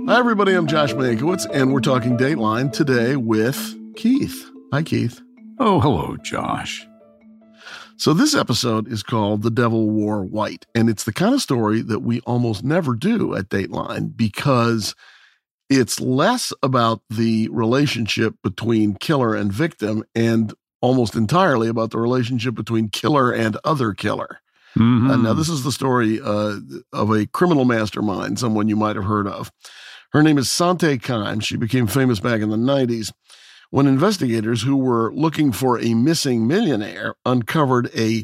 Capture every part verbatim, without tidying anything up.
Hi, everybody. I'm Josh Mankiewicz, and we're talking Dateline today with Keith. Hi, Keith. Oh, hello, Josh. So this episode is called The Devil Wore White, and it's the kind of story that we almost never do at Dateline because it's less about the relationship between killer and victim and almost entirely about the relationship between killer and other killer. Mm-hmm. Uh, now, this is the story uh, of a criminal mastermind, someone you might have heard of. Her name is Sante Kimes. She became famous back in the nineties when investigators who were looking for a missing millionaire uncovered a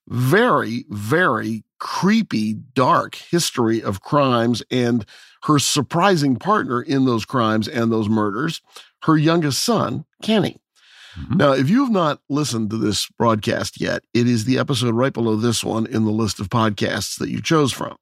very, very creepy, dark history of crimes and her surprising partner in those crimes and those murders, her youngest son, Kenny. Mm-hmm. Now, if you have not listened to this broadcast yet, it is the episode right below this one in the list of podcasts that you chose from.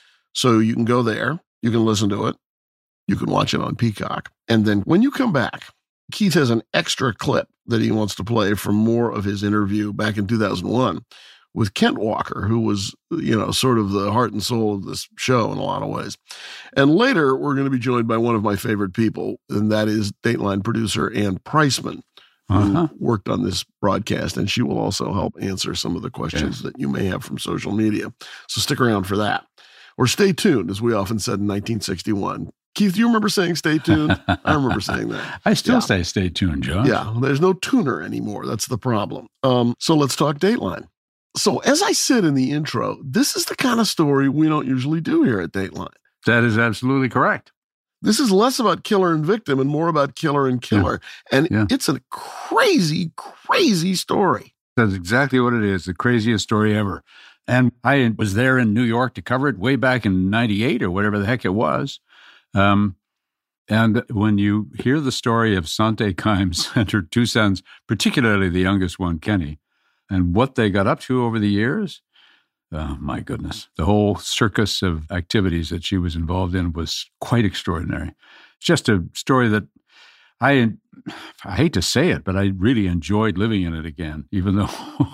So you can go there, you can listen to it, you can watch it on Peacock. And then when you come back, Keith has an extra clip that he wants to play from more of his interview back in two thousand one with Kent Walker, who was, you know, sort of the heart and soul of this show in a lot of ways. And later, we're going to be joined by one of my favorite people, and that is Dateline producer Ann Preisman, Uh-huh. who worked on this broadcast, and she will also help answer some of the questions yeah. that you may have from social media. So stick around for that. Or stay tuned, as we often said in nineteen sixty-one. Keith, do you remember saying stay tuned? I remember saying that. I still yeah. say stay tuned, Josh. Yeah, there's no tuner anymore. That's the problem. Um, so let's talk Dateline. So as I said in the intro, this is the kind of story we don't usually do here at Dateline. That is absolutely correct. This is less about killer and victim and more about killer and killer. Yeah. And yeah. it's a crazy, crazy story. That's exactly what it is, the craziest story ever. And I was there in New York to cover it way back in ninety-eight or whatever the heck it was. Um, and when you hear the story of Sante Kimes and her two sons, particularly the youngest one, Kenny, and what they got up to over the years, oh, my goodness. The whole circus of activities that she was involved in was quite extraordinary. Just a story that I, I hate to say it, but I really enjoyed living in it again, even though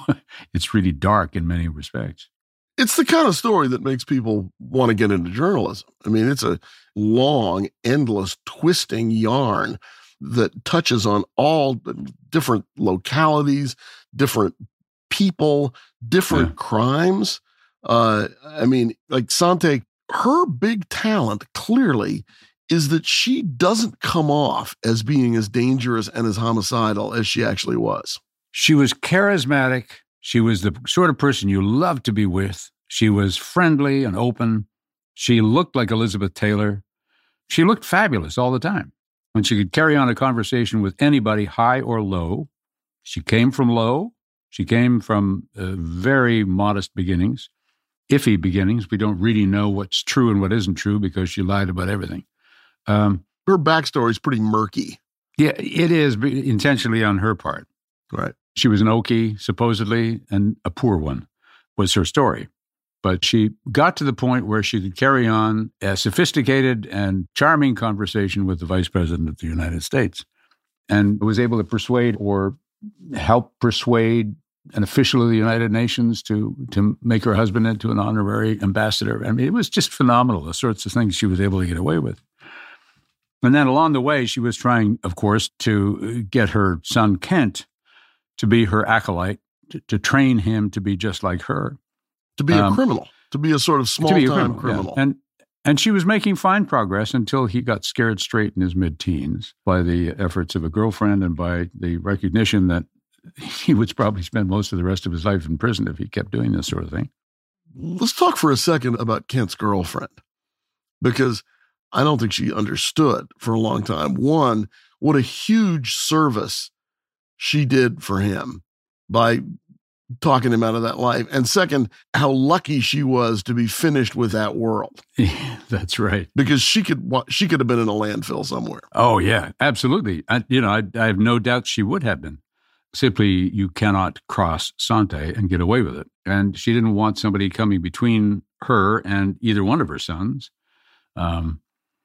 it's really dark in many respects. It's the kind of story that makes people want to get into journalism. I mean, it's a long, endless, twisting yarn that touches on all different localities, different people, different yeah. crimes. Uh, I mean, like Sante, her big talent clearly is that she doesn't come off as being as dangerous and as homicidal as she actually was. She was charismatic. She was the sort of person you love to be with. She was friendly and open. She looked like Elizabeth Taylor. She looked fabulous all the time. And she could carry on a conversation with anybody, high or low. She came from low. She came from uh, very modest beginnings, iffy beginnings. We don't really know what's true and what isn't true because she lied about everything. Um, her backstory is pretty murky. Yeah, it is intentionally on her part. Right. She was an Okie, supposedly, and a poor one was her story. But she got to the point where she could carry on a sophisticated and charming conversation with the Vice President of the United States and was able to persuade or help persuade an official of the United Nations to, to make her husband into an honorary ambassador. I mean, it was just phenomenal, the sorts of things she was able to get away with. And then along the way, she was trying, of course, to get her son Kent to be her acolyte, to, to train him to be just like her. To be a um, criminal, to be a sort of small-time criminal. criminal. Yeah. And and she was making fine progress until he got scared straight in his mid-teens by the efforts of a girlfriend and by the recognition that he would probably spend most of the rest of his life in prison if he kept doing this sort of thing. Let's talk for a second about Kent's girlfriend, because I don't think she understood for a long time, one, what a huge service she did for him by talking him out of that life. And second, how lucky she was to be finished with that world. Yeah, that's right. Because she could she could have been in a landfill somewhere. Oh, yeah, absolutely. I, you know, I, I have no doubt she would have been. Simply, you cannot cross Sante and get away with it. And she didn't want somebody coming between her and either one of her sons. Um,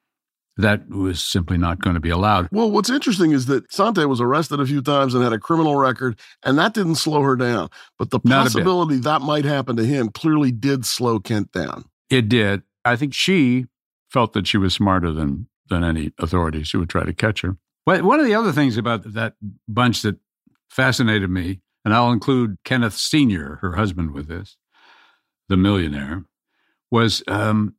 that was simply not going to be allowed. Well, what's interesting is that Sante was arrested a few times and had a criminal record, and that didn't slow her down. But the possibility that might happen to him clearly did slow Kent down. It did. I think she felt that she was smarter than than any authorities who would try to catch her. But one of the other things about that bunch that fascinated me, and I'll include Kenneth Senior, her husband, with this, the millionaire, was um,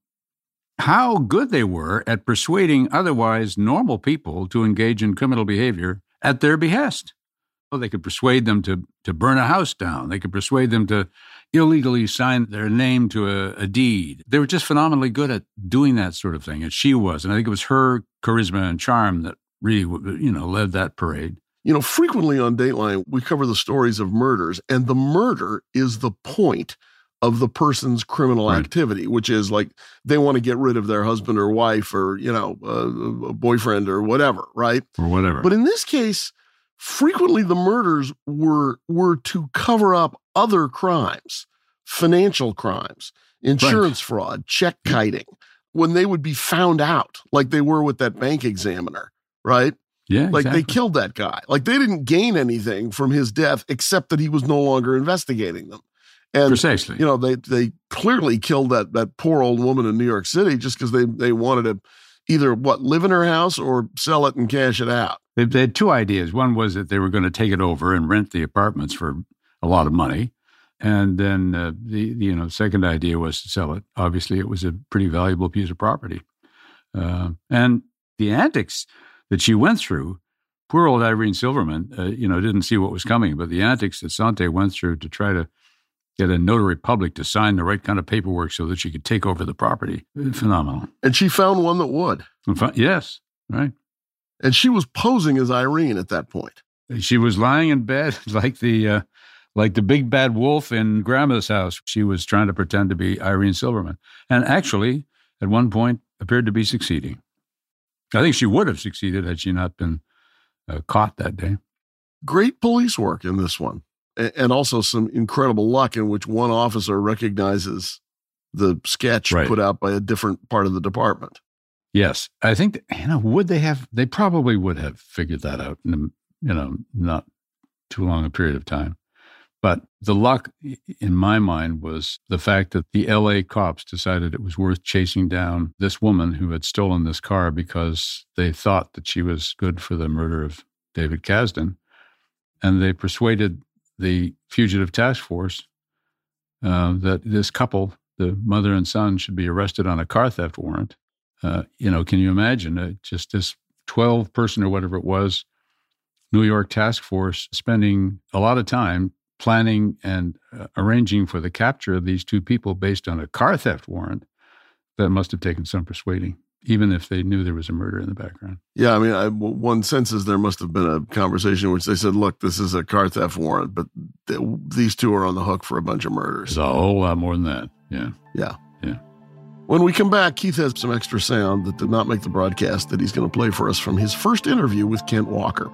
how good they were at persuading otherwise normal people to engage in criminal behavior at their behest. Well, they could persuade them to to burn a house down. They could persuade them to illegally sign their name to a, a deed. They were just phenomenally good at doing that sort of thing, and she was. And I think it was her charisma and charm that really, you know, led that parade. You know, frequently on Dateline, we cover the stories of murders, and the murder is the point of the person's criminal Right. activity, which is like they want to get rid of their husband or wife or, you know, uh, a boyfriend or whatever, right? Or whatever. But in this case, frequently the murders were were to cover up other crimes, financial crimes, insurance fraud, check kiting, when they would be found out, like they were with that bank examiner, right? yeah, Like exactly. they killed that guy. Like they didn't gain anything from his death except that he was no longer investigating them. And Precisely. you know, they they clearly killed that that poor old woman in New York City just because they they wanted to either what live in her house or sell it and cash it out. They, they had two ideas. One was that they were going to take it over and rent the apartments for a lot of money. And then uh, the, the you know second idea was to sell it. Obviously, it was a pretty valuable piece of property. Uh, and the antics that she went through, poor old Irene Silverman, uh, you know, didn't see what was coming. But the antics that Sante went through to try to get a notary public to sign the right kind of paperwork so that she could take over the property, phenomenal. And she found one that would. In fact, yes, right. And she was posing as Irene at that point. She was lying in bed like the uh, like the big bad wolf in Grandma's house. She was trying to pretend to be Irene Silverman, and actually, at one point, appeared to be succeeding. I think she would have succeeded had she not been uh, caught that day. Great police work in this one. A- And also some incredible luck in which one officer recognizes the sketch Right. put out by a different part of the department. Yes, I think that, you know, would they have? They probably would have figured that out in a, you know not too long a period of time. But the luck, in my mind, was the fact that the L A cops decided it was worth chasing down this woman who had stolen this car because they thought that she was good for the murder of David Kasdan. And they persuaded the fugitive task force uh, that this couple, the mother and son, should be arrested on a car theft warrant. Uh, you know, can you imagine uh, just this twelve person or whatever it was, New York task force spending a lot of time planning and uh, arranging for the capture of these two people based on a car theft warrant? That must have taken some persuading, even if they knew there was a murder in the background. Yeah, I mean, I, one senses there must have been a conversation in which they said, look, this is a car theft warrant, but th- these two are on the hook for a bunch of murders. There's a whole lot more than that. Yeah. Yeah. Yeah. When we come back, Keith has some extra sound that did not make the broadcast that he's going to play for us from his first interview with Kent Walker.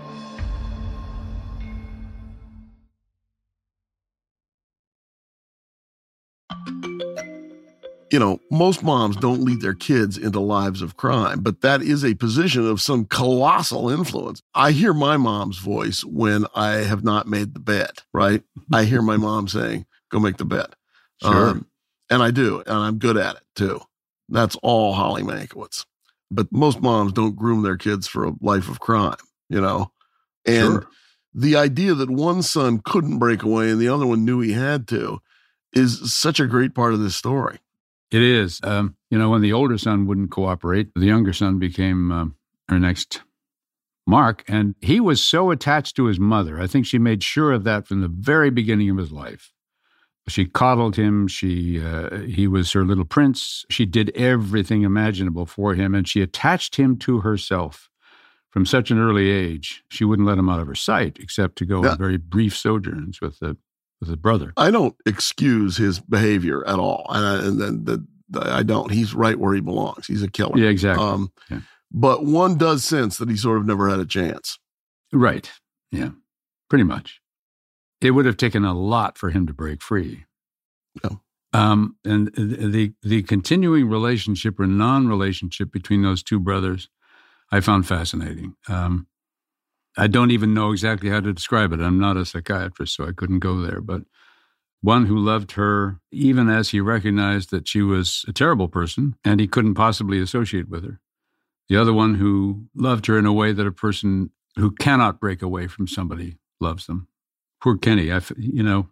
You know, most moms don't lead their kids into lives of crime, but that is a position of some colossal influence. I hear my mom's voice when I have not made the bed, right? I hear my mom saying, go make the bed. Sure. Um, and I do, and I'm good at it too. That's all Holly Mankiewicz. But most moms don't groom their kids for a life of crime, you know? And Sure. the idea that one son couldn't break away and the other one knew he had to is such a great part of this story. It is. Um, you know, when the older son wouldn't cooperate, the younger son became um, her next mark. And he was so attached to his mother. I think she made sure of that from the very beginning of his life. She coddled him. She, uh, he was her little prince. She did everything imaginable for him. And she attached him to herself from such an early age. She wouldn't let him out of her sight, except to go Yeah. on very brief sojourns with the with his brother. I don't excuse his behavior at all. And I, and then the, the, I don't. He's right where he belongs. He's a killer. Yeah, exactly. Um, Yeah. But one does sense that he sort of never had a chance. Right. Yeah, pretty much. It would have taken a lot for him to break free. Yeah. Um, and the the continuing relationship or non-relationship between those two brothers, I found fascinating. Um, I don't even know exactly how to describe it. I'm not a psychiatrist, so I couldn't go there. But one who loved her, even as he recognized that she was a terrible person and he couldn't possibly associate with her. The other one who loved her in a way that a person who cannot break away from somebody loves them. Poor Kenny, I, you know,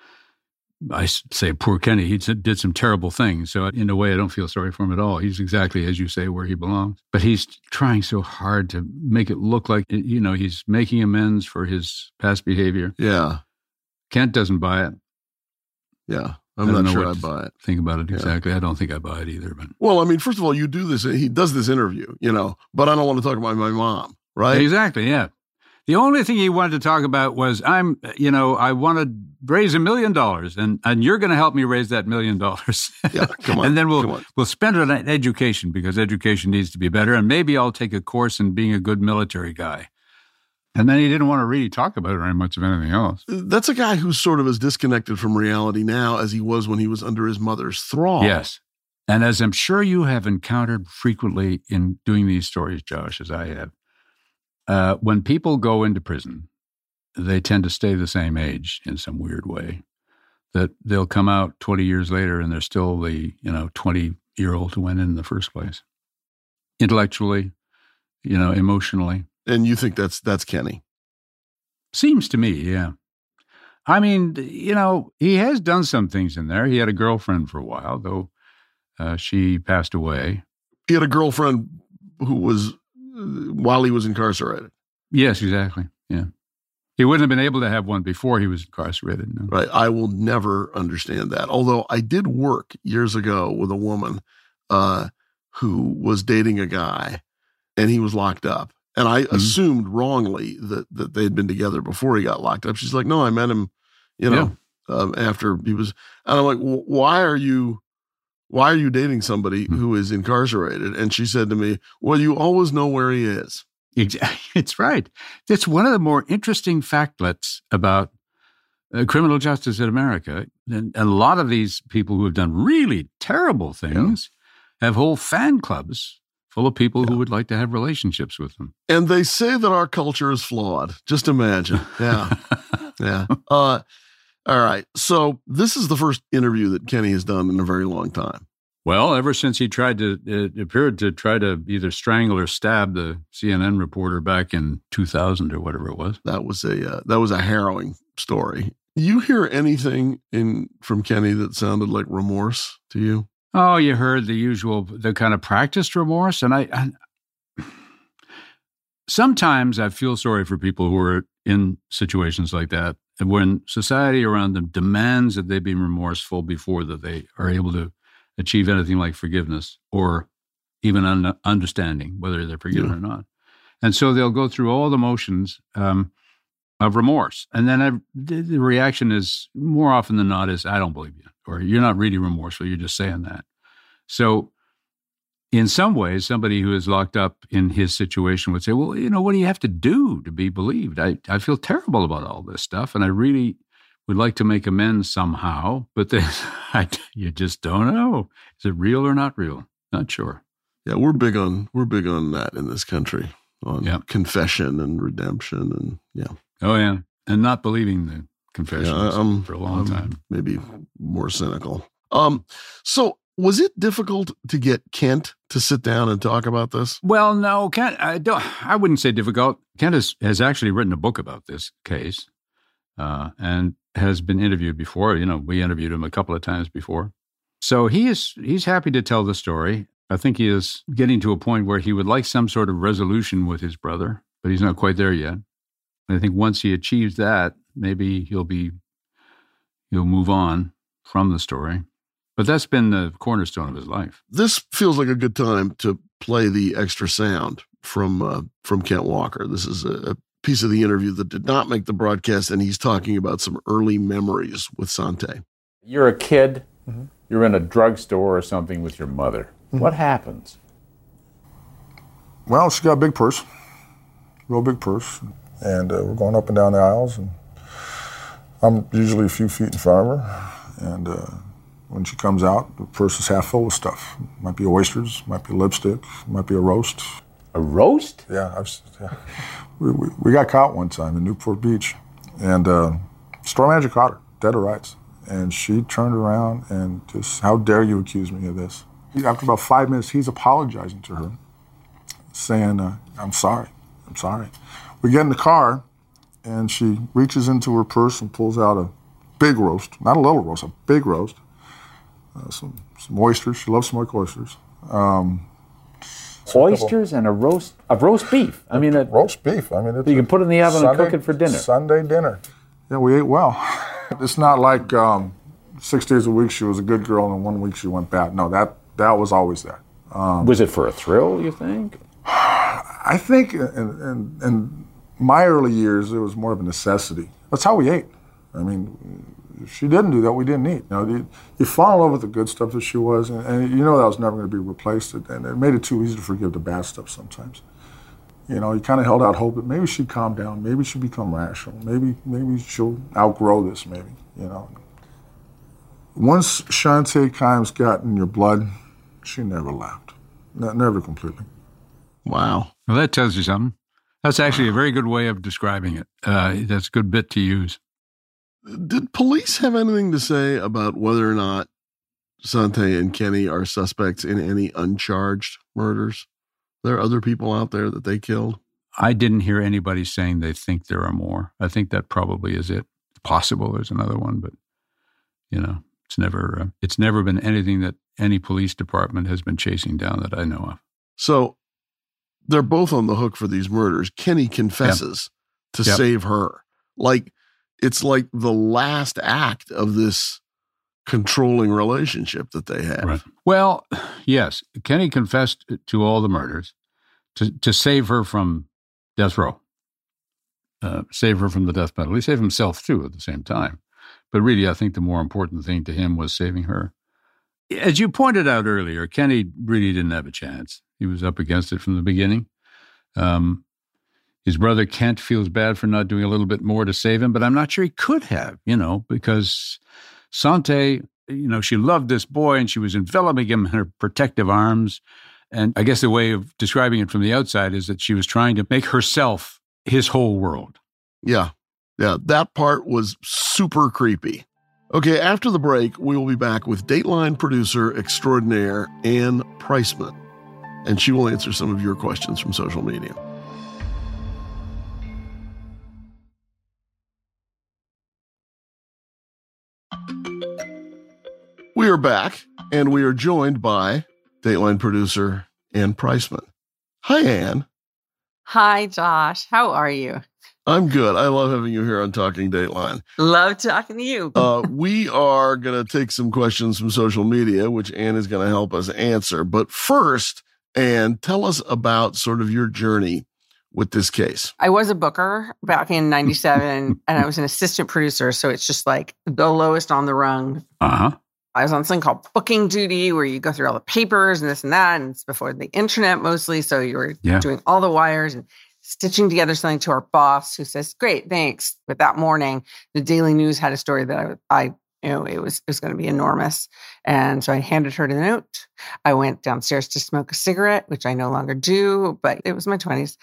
I say poor Kenny, he did some terrible things. So in a way, I don't feel sorry for him at all. He's exactly, as you say, where he belongs. But he's trying so hard to make it look like, you know, he's making amends for his past behavior. Yeah. Kent doesn't buy it. Yeah. I'm not sure I buy it. Think about it exactly. Yeah. I don't think I buy it either. But well, I mean, first of all, you do this. He does this interview, you know, but I don't want to talk about my mom, right? Exactly. Yeah. The only thing he wanted to talk about was, I'm, you know, I want to raise a million dollars, and and you're going to help me raise that million dollars. Yeah, come on. And then we'll on. we'll spend it on education, because education needs to be better, and maybe I'll take a course in being a good military guy. And then he didn't want to really talk about it very much of anything else. That's a guy who's sort of as disconnected from reality now as he was when he was under his mother's thrall. Yes. And as I'm sure you have encountered frequently in doing these stories, Josh, as I have, uh, when people go into prison, they tend to stay the same age in some weird way, that they'll come out twenty years later and they're still the, you know, twenty-year-old who went in in the first place. Intellectually, you know, emotionally. And you think that's that's Kenny? Seems to me, yeah. I mean, you know, he has done some things in there. He had a girlfriend for a while, though uh, she passed away. He had a girlfriend who was, uh, while he was incarcerated. Yes, exactly, yeah. He wouldn't have been able to have one before he was incarcerated. No. Right. I will never understand that. Although I did work years ago with a woman uh, who was dating a guy, and he was locked up. And I mm-hmm. assumed wrongly that, that they'd been together before he got locked up. She's like, no, I met him, you know, yeah. um, after he was, and I'm like, why are you, why are you dating somebody mm-hmm. who is incarcerated? And she said to me, well, you always know where he is. It's right. That's one of the more interesting factlets about uh, criminal justice in America. And, and a lot of these people who have done really terrible things yeah. have whole fan clubs full of people yeah. who would like to have relationships with them. And they say that our culture is flawed. Just imagine. Yeah. yeah. Uh, all right. So this is the first interview that Kenny has done in a very long time. Well, ever since he tried to, it appeared to try to either strangle or stab the C N N reporter back in two thousand or whatever it was. That was a, uh, that was a harrowing story. You hear anything in from Kenny that sounded like remorse to you? Oh, you heard the usual, the kind of practiced remorse. And I, I, sometimes I feel sorry for people who are in situations like that, when society around them demands that they be remorseful before that they are able to achieve anything like forgiveness or even un- understanding whether they're forgiven yeah. or not. And so they'll go through all the motions um, of remorse. And then I, the, the reaction is more often than not is, I don't believe you. Or you're not really remorseful, you're just saying that. So in some ways, somebody who is locked up in his situation would say, well, you know, what do you have to do to be believed? I, I feel terrible about all this stuff, and I really would like to make amends somehow, but then I, you just don't know. Is it real or not real? Not sure. Yeah, we're big on we're big on that in this country, on yeah. confession and redemption, and yeah. Oh, yeah, and not believing the confessions yeah, I'm, for a long I'm time. Maybe more cynical. Um, so was it difficult to get Kent to sit down and talk about this? Well, no, Kent. I don't. I wouldn't say difficult. Kent has, has actually written a book about this case, uh, and has been interviewed before. You know, we interviewed him a couple of times before, so he is he's happy to tell the story. I think he is getting to a point where he would like some sort of resolution with his brother, but he's not quite there yet. And I think once he achieves that, maybe he'll be, he'll move on from the story. But that's been the cornerstone of his life. This feels like a good time to play the extra sound from uh, from Kent Walker. This is a, a piece of the interview that did not make the broadcast, and he's talking about some early memories with Sante. You're a kid. Mm-hmm. You're in a drugstore or something with your mother. Mm-hmm. What happens? Well, she got a big purse, real big purse. And uh, we're going up and down the aisles, and I'm usually a few feet in front of her. And uh, when she comes out, the purse is half full of stuff. Might be oysters, might be lipstick, might be a roast. A roast? Yeah, I've, yeah. We, we, we got caught one time in Newport Beach, and uh, store manager caught her, dead to rights. And she turned around and just, how dare you accuse me of this? After about five minutes, he's apologizing to her, saying, uh, I'm sorry, I'm sorry. We get in the car, and she reaches into her purse and pulls out a big roast, not a little roast, a big roast, uh, some, some oysters. She loves smoked oysters. Um, Oysters and a roast of roast beef. I mean, a, roast beef. I mean, it's you can put it in the oven Sunday, and cook it for dinner. Sunday dinner. Yeah, we ate well. It's not like um, six days a week she was a good girl and one week she went bad. No, that that was always that. Um, was it for a thrill, you think? I think in, in, in my early years it was more of a necessity. That's how we ate. I mean, if she didn't do that, we didn't eat. You know, you, you fall in love with the good stuff that she was, and, and you know that was never going to be replaced, and it made it too easy to forgive the bad stuff sometimes. You know, you kind of held out hope that maybe she'd calm down, maybe she'd become rational, maybe maybe she'll outgrow this, maybe, you know. Once Shantae Kimes got in your blood, she never left, no, never completely. Wow. Well, that tells you something. That's actually a very good way of describing it. Uh, that's a good bit to use. Did police have anything to say about whether or not Sante and Kenny are suspects in any uncharged murders? There are other people out there that they killed? I didn't hear anybody saying they think there are more. I think that probably is it. It's possible there's another one, but, you know, it's never uh, it's never been anything that any police department has been chasing down that I know of. So they're both on the hook for these murders. Kenny confesses yep. to yep. save her. Like, it's like the last act of this controlling relationship that they have. Right. Well, yes, Kenny confessed to all the murders to, to save her from death row, uh, save her from the death penalty, save himself too at the same time. But really, I think the more important thing to him was saving her. As you pointed out earlier, Kenny really didn't have a chance. He was up against it from the beginning. Um, His brother Kent feels bad for not doing a little bit more to save him, but I'm not sure he could have, you know, because Sante, you know, she loved this boy and she was enveloping him in her protective arms. And I guess the way of describing it from the outside is that she was trying to make herself his whole world. Yeah. Yeah. That part was super creepy. Okay. After the break, we will be back with Dateline producer extraordinaire Ann Priceman, and she will answer some of your questions from social media. We are back, and we are joined by Dateline producer Ann Priceman. Hi, Ann. Hi, Josh. How are you? I'm good. I love having you here on Talking Dateline. Love talking to you. uh, we are going to take some questions from social media, which Ann is going to help us answer. But first, Ann, tell us about sort of your journey with this case. I was a booker back in ninety-seven, and I was an assistant producer, so it's just like the lowest on the rung. Uh-huh. I was on something called booking duty, where you go through all the papers and this and that, and it's before the internet mostly, so you were yeah. doing all the wires and stitching together something to our boss, who says, "Great, thanks." But that morning, the Daily News had a story that I, I you know, it was it was going to be enormous, and so I handed her the note. I went downstairs to smoke a cigarette, which I no longer do, but it was my twenties,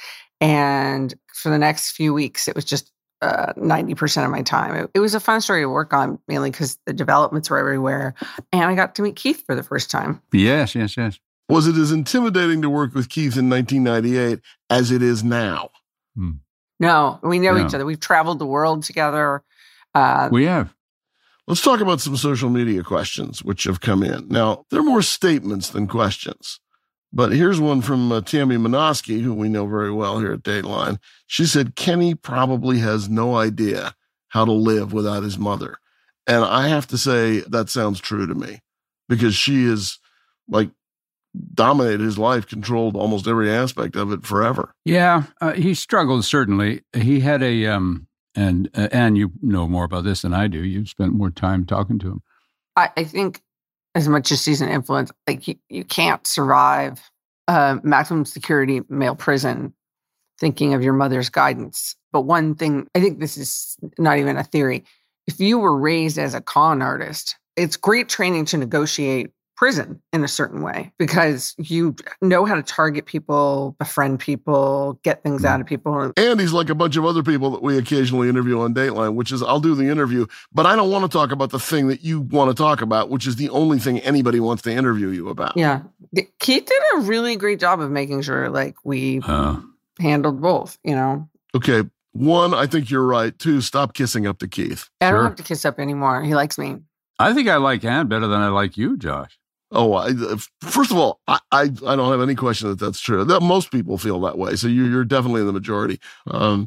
and for the next few weeks, it was just Uh, ninety percent of my time. It, it was a fun story to work on, mainly because the developments were everywhere. And I got to meet Keith for the first time. Yes, yes, yes. Was it as intimidating to work with Keith in nineteen ninety-eight as it is now? Hmm. No, we know No. each other. We've traveled the world together. Uh, We have. Let's talk about some social media questions which have come in. Now, they're more statements than questions. But here's one from uh, Tammy Minoski, who we know very well here at Dateline. She said, Kenny probably has no idea how to live without his mother. And I have to say, that sounds true to me, because she is like dominated his life, controlled almost every aspect of it forever. Yeah, uh, he struggled, certainly. He had a, um, and uh, and you know more about this than I do. You've spent more time talking to him. I, I think as much as she's an influence, like you, you can't survive a maximum security male prison thinking of your mother's guidance. But one thing, I think this is not even a theory. If you were raised as a con artist, it's great training to negotiate prison in a certain way, because you know how to target people, befriend people, get things out of people. And he's like a bunch of other people that we occasionally interview on Dateline, which is, I'll do the interview, but I don't want to talk about the thing that you want to talk about, which is the only thing anybody wants to interview you about. Yeah. Keith did a really great job of making sure like we Uh, handled both, you know. Okay. One, I think you're right. Two, stop kissing up to Keith. I don't Sure. have to kiss up anymore. He likes me. I think I like Anne better than I like you, Josh. Oh, I, first of all, I, I, I don't have any question that that's true. That most people feel that way. So you, you're definitely in the majority. Um,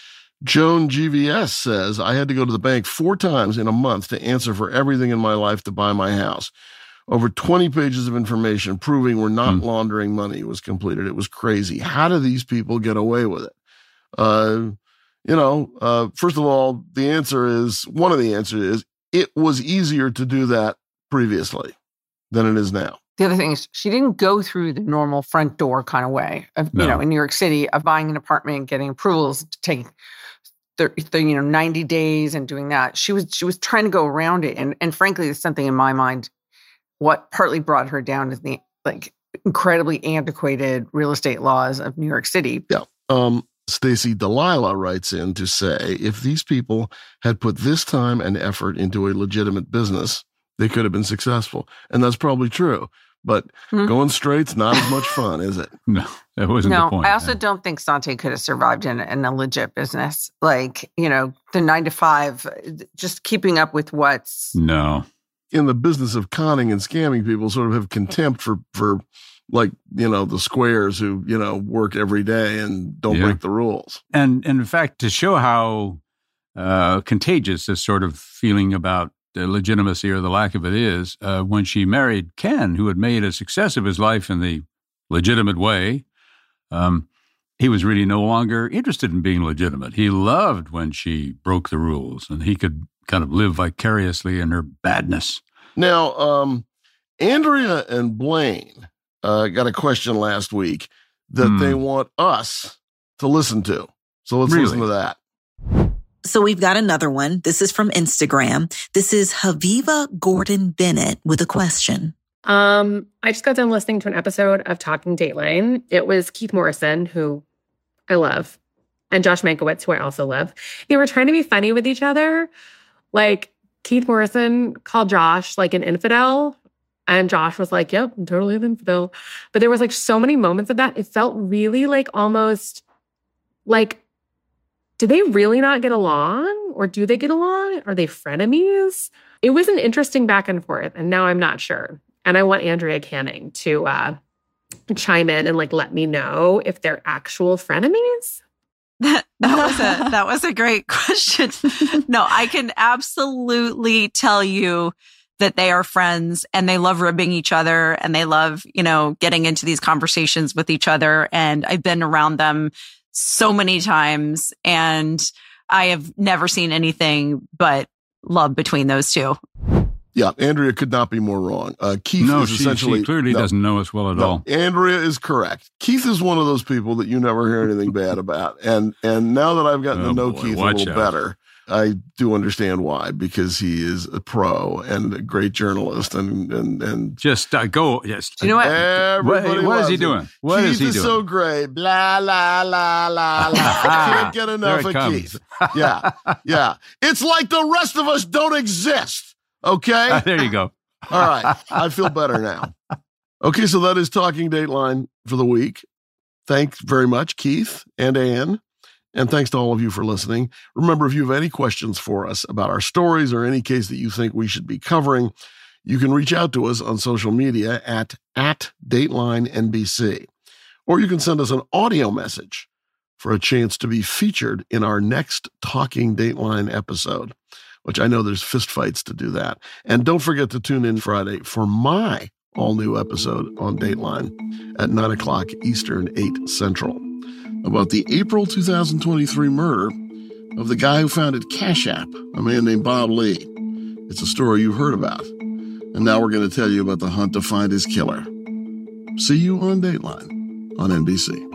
Joan G V S says, I had to go to the bank four times in a month to answer for everything in my life to buy my house. Over twenty pages of information proving we're not Hmm. laundering money was completed. It was crazy. How do these people get away with it? Uh, you know, uh, first of all, the answer is, one of the answers is, it was easier to do that previously than it is now. The other thing is she didn't go through the normal front door kind of way of, No. you know, in New York City of buying an apartment, getting approvals to take thirty, thirty, you know, ninety days and doing that. She was, she was trying to go around it. And, and frankly, there's something in my mind, what partly brought her down is the like incredibly antiquated real estate laws of New York City. Yeah. Um, Stacy Delilah writes in to say, if these people had put this time and effort into a legitimate business, they could have been successful. And that's probably true. But Hmm. going straight's not as much fun, is it? No, that wasn't No, the point. I also Yeah. don't think Sante could have survived in, in a legit business. Like, you know, the nine to five, just keeping up with what's, No. In the business of conning and scamming, people sort of have contempt for, for like, you know, the squares who, you know, work every day and don't Yeah. break the rules. And, and in fact, to show how uh, contagious this sort of feeling about the legitimacy or the lack of it is, uh, when she married Ken, who had made a success of his life in the legitimate way, um, he was really no longer interested in being legitimate. He loved when she broke the rules, and he could kind of live vicariously in her badness. Now, um, Andrea and Blaine uh, got a question last week that Hmm. they want us to listen to. So let's Really? listen to that. So we've got another one. This is from Instagram. This is Haviva Gordon Bennett with a question. Um, I just got done listening to an episode of Talking Dateline. It was Keith Morrison, who I love, and Josh Mankiewicz, who I also love. They were trying to be funny with each other. Like, Keith Morrison called Josh like an infidel, and Josh was like, yep, I'm totally an infidel. But there was like so many moments of that. It felt really like almost like, do they really not get along? Or do they get along? Are they frenemies? It was an interesting back and forth, and now I'm not sure. And I want Andrea Canning to uh, chime in and like let me know if they're actual frenemies. That, that was a that was a great question. No, I can absolutely tell you that they are friends and they love ribbing each other and they love, you know, getting into these conversations with each other. And I've been around them so many times and I have never seen anything but love between those two. Yeah, Andrea could not be more wrong. Uh, Keith No, is she, essentially she clearly no, doesn't know us well at no, all. Andrea is correct. Keith is one of those people that you never hear anything bad about. And and now that I've gotten Oh, to know boy, Keith a watch little out. better, I do understand why, because he is a pro and a great journalist and and and Just uh, go. Yes. Do you know what? everybody What- what is he loves him. doing? What Keith is he is doing? so great. Blah la la la la. I can't get enough There of it comes. Keith. Yeah, yeah. It's like the rest of us don't exist. Okay. there you go. All right. I feel better now. Okay, so that is Talking Dateline for the week. Thanks very much, Keith and Anne. And thanks to all of you for listening. Remember, if you have any questions for us about our stories or any case that you think we should be covering, you can reach out to us on social media at, at Dateline N B C. Or you can send us an audio message for a chance to be featured in our next Talking Dateline episode, which I know there's fistfights to do that. And don't forget to tune in Friday for my all-new episode on Dateline at nine o'clock Eastern, eight Central, about the April two thousand twenty-three murder of the guy who founded Cash App, a man named Bob Lee. It's a story you've heard about. And now we're going to tell you about the hunt to find his killer. See you on Dateline on N B C.